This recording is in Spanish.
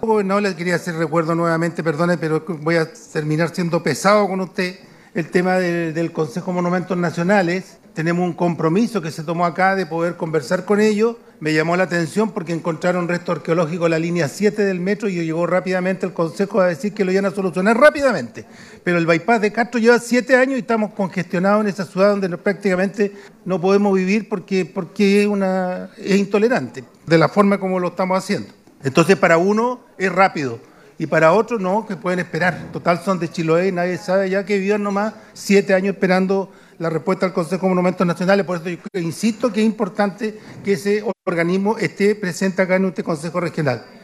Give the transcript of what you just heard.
No le quería hacer recuerdo nuevamente, perdone, pero voy a terminar siendo pesado con usted. El tema del Consejo de Monumentos Nacionales, tenemos un compromiso que se tomó acá de poder conversar con ellos. Me llamó la atención porque encontraron resto arqueológico en la línea 7 del metro y llegó rápidamente el Consejo a decir que lo iban a solucionar rápidamente. Pero el bypass de Castro lleva 7 años y estamos congestionados en esa ciudad donde prácticamente no podemos vivir porque es intolerante de la forma como lo estamos haciendo. Entonces para uno es rápido y para otros no, que pueden esperar. Total son de Chiloé y nadie sabe ya que vivan nomás 7 años esperando la respuesta del Consejo de Monumentos Nacionales. Por eso yo insisto que es importante que ese organismo esté presente acá en este Consejo Regional.